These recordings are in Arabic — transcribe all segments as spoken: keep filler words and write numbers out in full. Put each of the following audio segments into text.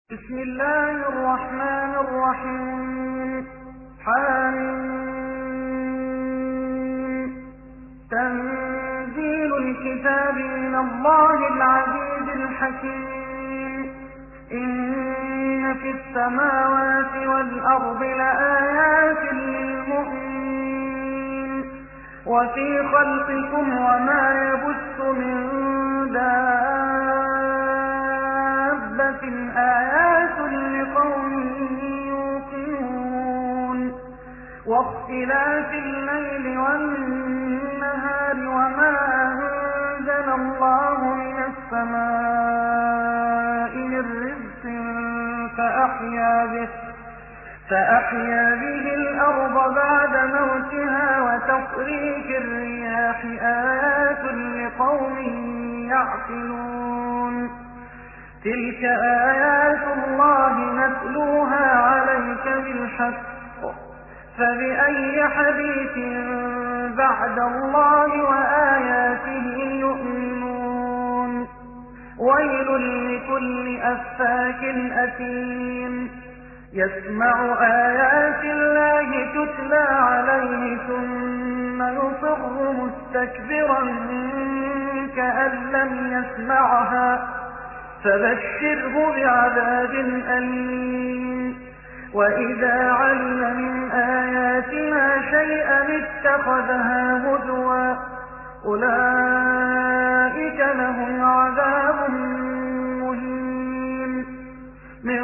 بسم الله الرحمن الرحيم. حميم. تنزيل الكتاب من الله العزيز الحكيم. إن في السماوات والأرض لآيات للمؤمنين وفي خلقكم وما يبث من دابة آيات لقوم يوقنون واختلاف الليل والنهار وما أنزل الله من السماء من رزق فأحيا به فأحيا به الأرض بعد موتها وتصريف الرياح آيات لقوم يعقلون تلك آيات الله نتلوها عليك بالحق فبأي حديث بعد الله وآياته يؤمنون ويل لكل أفاك أثيم يسمع آيات الله تتلى عليه ثم يصر مستكبرا كأن لم يسمعها فبشره بعذاب أليم وإذا علم من آياتنا شيئا اتخذها هزوا أولئك لهم عذاب مهين من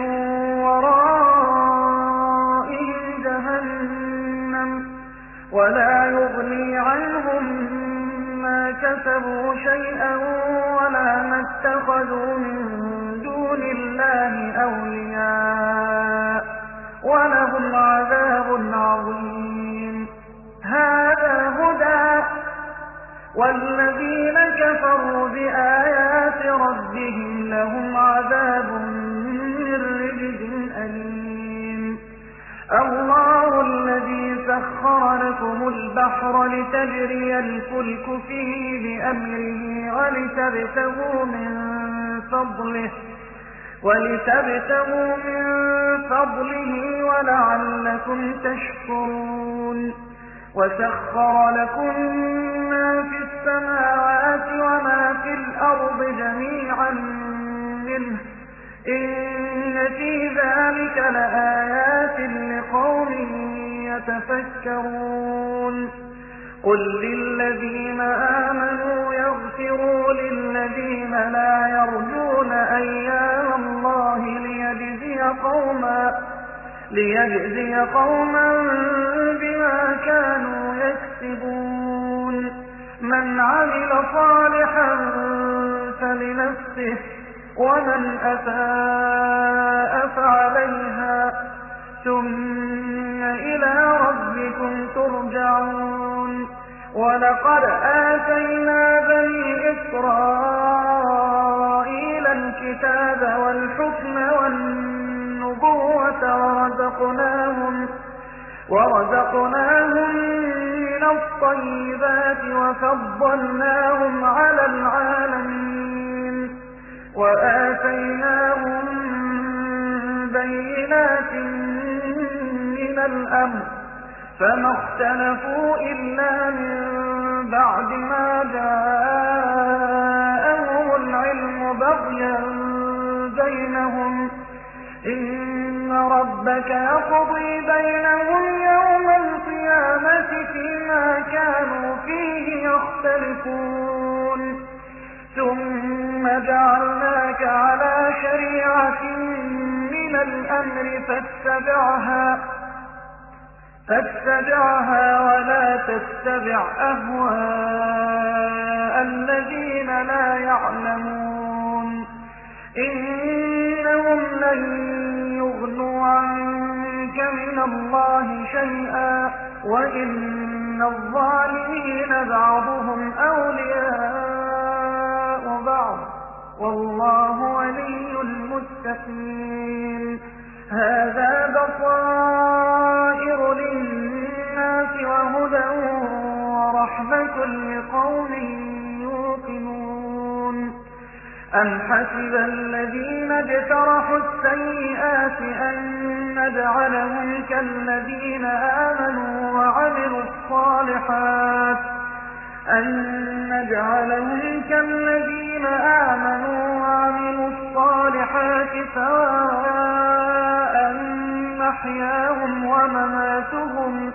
ورائهم جهنم ولا يغني عنهم ما كسبوا شيئا ولا ما اتخذوا من دون الله أولياء ولهم عذاب عظيم هذا هدى والذين كفروا بآيات ربهم لهم عذاب من رجز أليم الله الذي سخر لكم البحر لتجري الفلك فيه بأمره ولتبتغوا من فضله ولتبتغوا من فضله ولعلكم تشكرون وسخر لكم ما في السماوات وما في الأرض جميعا منه إن في ذلك لآيات لقوم يتفكرون قل للذين آمنوا يغفروا للذين لا يرجون أيام الله ليجزي قوما ليجزي قوما بما كانوا يكسبون من عمل صالحا فلنفسه ومن أساء فعليها ثم إلى ربكم ترجعون ولقد آتينا بني إسرائيل الكتاب والحكم والنبوة ورزقناهم ورزقناهم من الطيبات وفضلناهم على العالمين وآتيناهم بينات من الأمر فما اختلفوا إلا من بعد ما جاءهم العلم بغيا بينهم إن ربك يقضي بينهم يوم القيامة فيما كانوا فيه يختلفون ثم جعلناك على شريعة من الأمر فاتبعها فاتبعها ولا تتبع أهواء الذين لا يعلمون إنهم لن يغنوا عنك من الله شيئا وإن الظالمين بعضهم أولياء بعض والله ولي المتقين هذا بصائر للناس وهدى ورحمة لقوم يوقنون أم حسب الذين اجترحوا السيئات نجعلهم كالذين آمنوا وعملوا الصالحات أن نجعلهم كالذين آمنوا وعملوا الصالحات سواء محياهم ومماتهم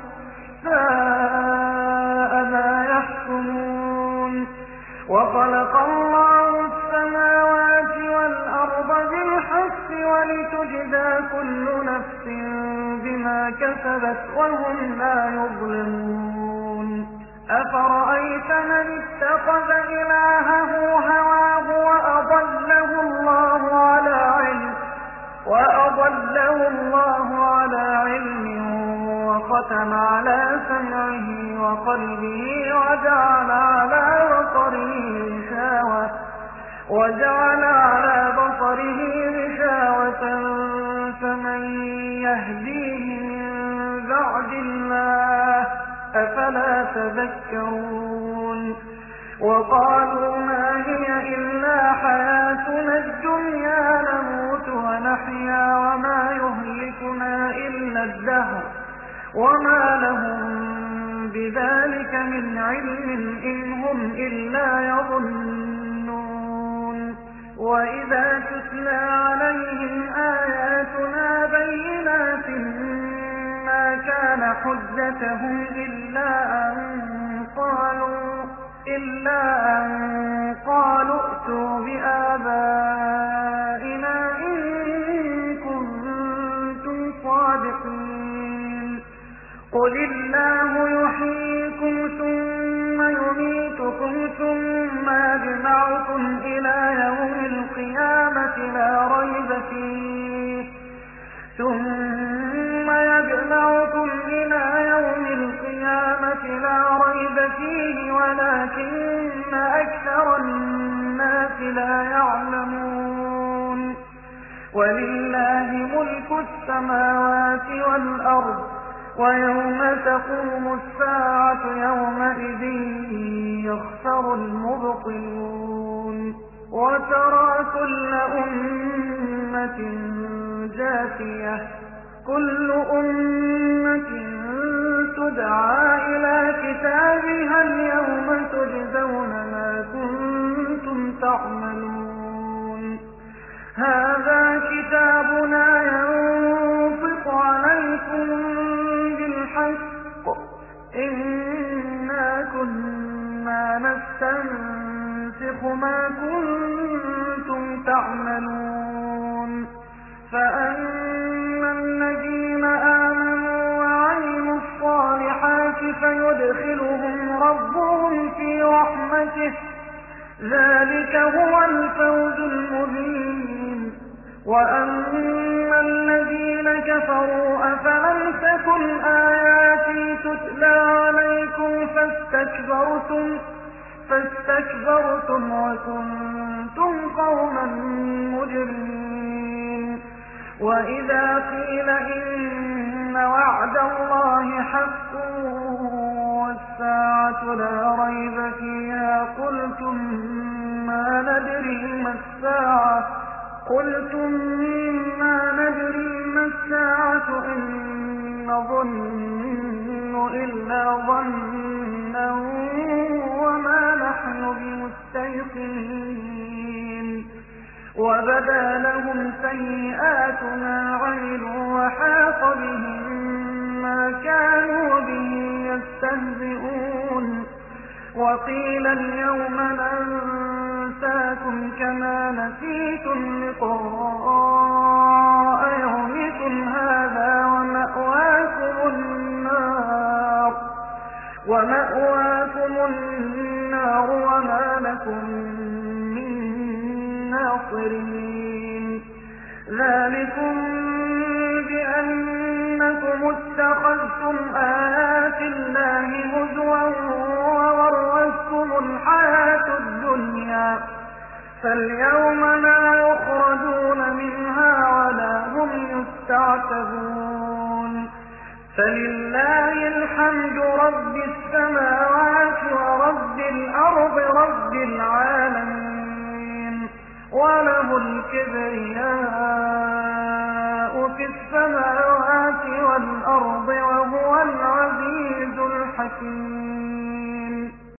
ساء ما يحكمون. وخلق الله السماوات والأرض بالحق ولتجزى كل نفس بما كسبت وهم لا يظلمون. أفرأيت من اتخذ إلهه هواه وأضله الله على علم وأضله الله على علم وختم على سمعه وقلبه وجعل على بصره غشاوة وجعل على بصره غشاوة فمن يهديه من بعد الله أفلا تذكرون. وقالوا ما هي إلا حياتنا الدنيا نموت ونحيا وما يهلكنا إلا الدهر وما لهم بذلك من علم إن هم إلا يظنون. وإذا تتلى عليهم آياتنا بينات ما كان حجتهم إلا أن قالوا إلا أن قالوا ائتوا بآبائنا إن كنتم صادقين. قل الله يحييكم ثم يميتكم ثم يجمعكم إلى يوم القيامة لا ريب فيه ثم يجمعكم إلى يوم القيامة لا ريب فيه ولكن أكثر الناس لا يعلمون. ولله ملك السماوات والأرض ويوم تقوم الساعة يومئذ يخسر المبطلون. وترى كل أمة جاثية كل أمة تدعى إلى كتابها اليوم تجزون ما كنتم تعملون. هذا كتابنا ينطق عليكم بالحق إنا كنا نستنسخ ما كنتم تعملون. فأما الذين آمنوا وعملوا الصالحات فيدخلهم ربهم في رحمته ذلك هو الفوز المبين. وأما الذين كفروا أفلم تكن آياتي تتلى عليكم فاستكبرتم فاستكبرتم وكنتم قوما مجرمين. وإذا قيل إن وعد الله حق والساعة لا ريب فيها قلتم ما ندري ما الساعة قلتم ما ندري ما الساعة إن نظن إلا ظنا وما نحن بمستيقنين. وبدا لهم سيئات ما عملوا وحاق بهم ما كانوا به يستهزئون. وقيل اليوم ننساكم كما نسيتم لقاء يومكم هذا ومأواكم النار ومأواكم النار وما لكم من ناصرين. ذلكم بأنكم اتخذتم آيات الله هزوا وغرتكم الحياة الدنيا فاليوم لا يخرجون منها ولا هم يستعتبون. فلله الحمد رب السماوات ورب الأرض رب العالمين وله الكبرياء في السماوات والأرض